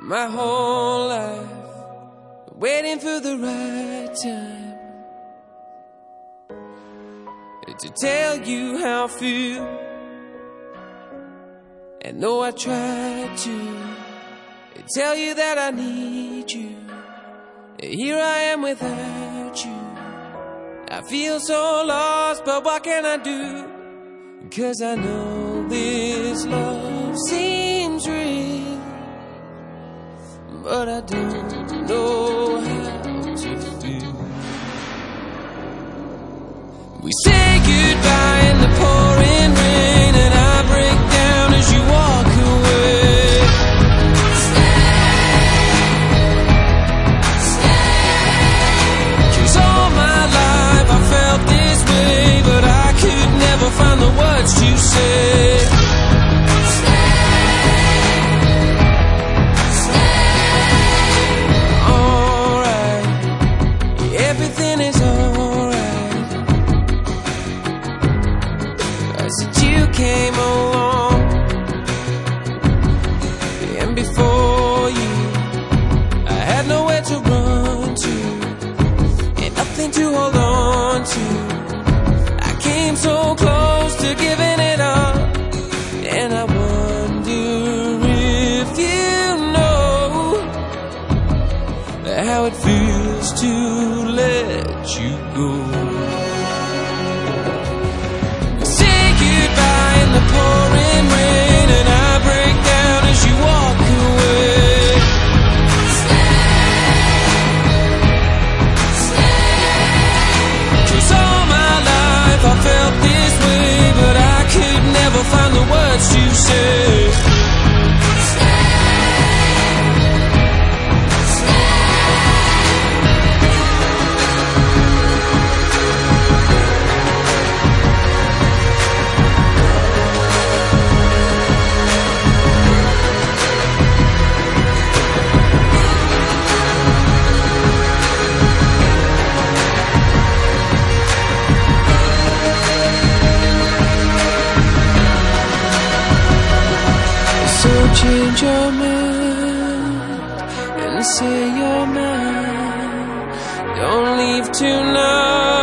My whole life waiting for the right time to tell you how I feel. And though I tried to tell you that I need you, here I am without you. I feel so lost, but what can I do? 'Cause I know this love seems real, but I don't know how to feel. We say goodbye in the pouring rain, and I break down as you walk away. Stay. 'Cause all my life I felt this way, but I could never find the words to say. Everything is alright. I said you came along, and before you I had nowhere to run to, and nothing to hold on to. I came so close to giving it up, and I wonder if you know how it feels to let you go. Say goodbye in the pouring rain, and I break down as you walk away. Stay. 'Cause all my life I felt this way, but I could never find the words to say. So change your mind and say you're mine. Don't leave tonight.